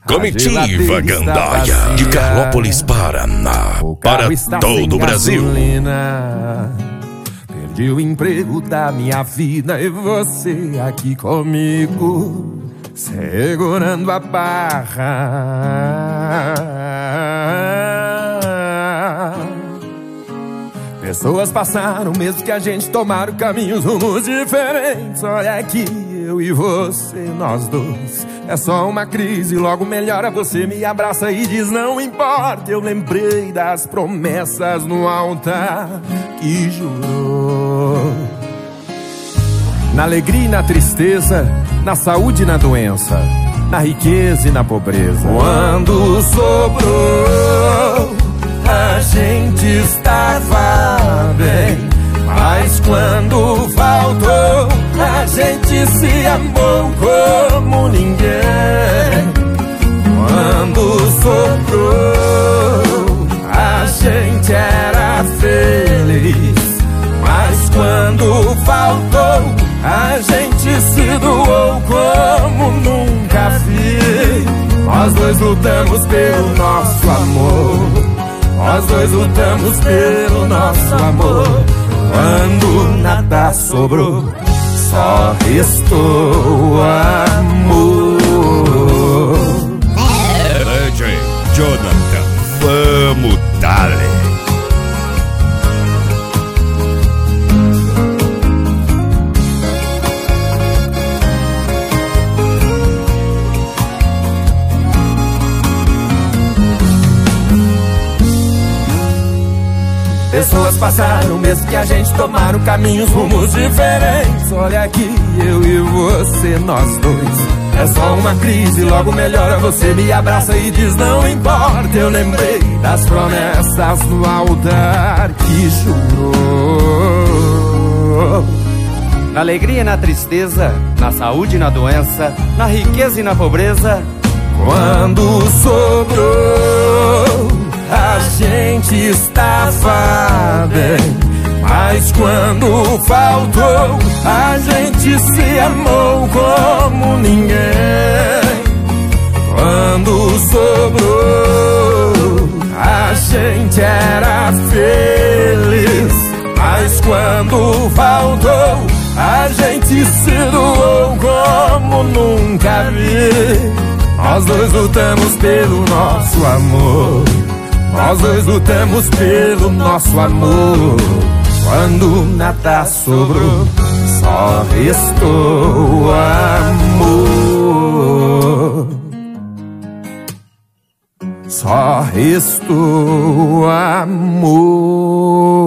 Comitiva Gandaia, de Carlópolis, Paraná, para todo o Brasil. Perdi o emprego da minha vida e você aqui comigo, segurando a barra. Pessoas passaram, mesmo que a gente tomaram caminhos, rumos diferentes. Olha aqui, eu e você, nós dois. É só uma crise, logo melhora. Você me abraça e diz não importa. Eu lembrei das promessas no altar que jurou. Na alegria e na tristeza, na saúde e na doença, na riqueza e na pobreza. Quando sobrou, a gente estava bem, mas quando faltou, a gente se amou como ninguém. Quando sobrou, a gente era feliz, mas quando faltou, a gente se doou como nunca fiz. Nós dois lutamos pelo nosso amor, nós dois lutamos pelo nosso amor. Quando nada sobrou, só restou amor. DJ Jonathan, vamos dale. Pessoas passaram, mesmo que a gente tomaram caminhos, rumos diferentes. Olha aqui, eu e você, nós dois. É só uma crise, logo melhora. Você me abraça e diz não importa. Eu lembrei das promessas no altar que jurou. Na alegria e na tristeza, na saúde e na doença, na riqueza e na pobreza. Quando sobrou, a gente estava bem, mas quando faltou, a gente se amou como ninguém. Quando sobrou, a gente era feliz, mas quando faltou, a gente se doou como nunca vi. Nós dois lutamos pelo nosso amor, nós dois lutamos pelo nosso amor. Quando nada sobrou, só restou amor. Só restou amor.